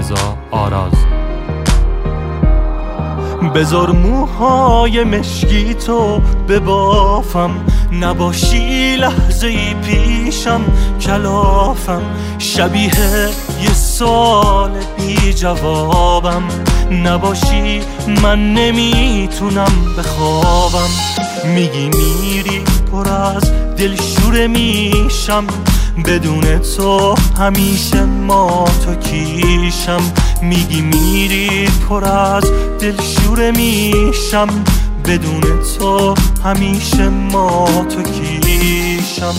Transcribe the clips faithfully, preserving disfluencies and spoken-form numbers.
رضا آراز. بذار موهای مشکی تو ببافم، نباشی لحظه ای پیشم کلافم، شبیه یه سال بی جوابم، نباشی من نمیتونم بخوابم. میگی میری پر از دلشوره میشم، بدون تو همیشه ما تو کیشم. میگی میری پر از دلشوره میشم، بدون تو همیشه ما تو کیشم.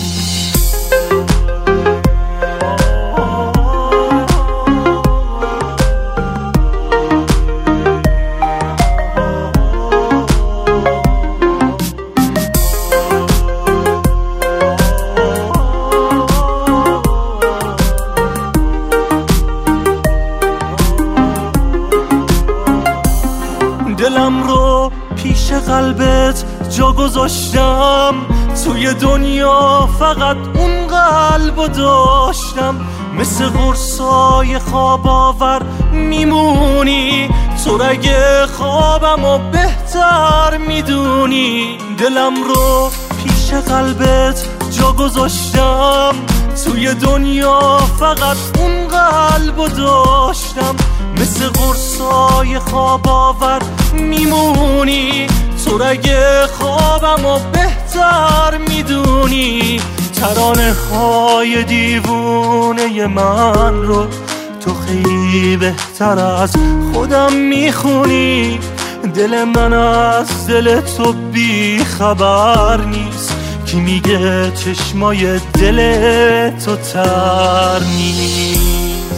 دلم رو پیش قلبت جا گذاشتم، توی دنیا فقط اون قلبو داشتم. مثل قرصای خواب آور میمونی، تو رگ خوابمو بهتر میدونی. دلم رو پیش قلبت جا گذاشتم، توی دنیا فقط اون قلبو داشتم. مثل قرصای خواب آور میمونی، تو رگ خوابمو بهتر میدونی. ترانه های دیوونه من رو تو خیلی بهتر از خودم میخونی. دل من از دل تو بی خبر نیست، کی میگه چشمای دل تو تر نیست.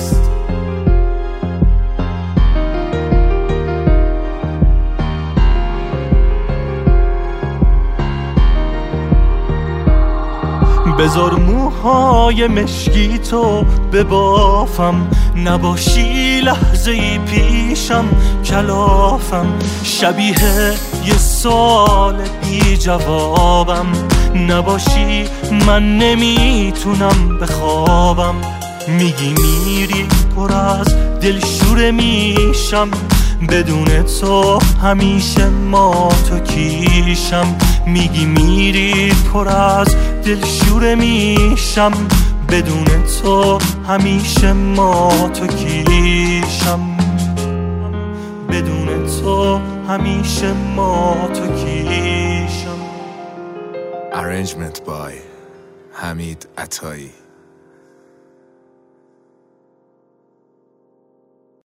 بذار موهای مشکی تو ببافم، نباشی لحظه ای پیشم کلافم، شبیه یه سال بی جوابم، نباشی من نمیتونم بخوابم. میگی میری پر از دلشوره میشم، بدون تو همیشه ما تو کیشم. میگی میری پر از دلشوره میشم، بدون تو همیشه ما تو کیشم. بدون تو همیشه ما تو کیشم. Arrangement by حمید عطایی.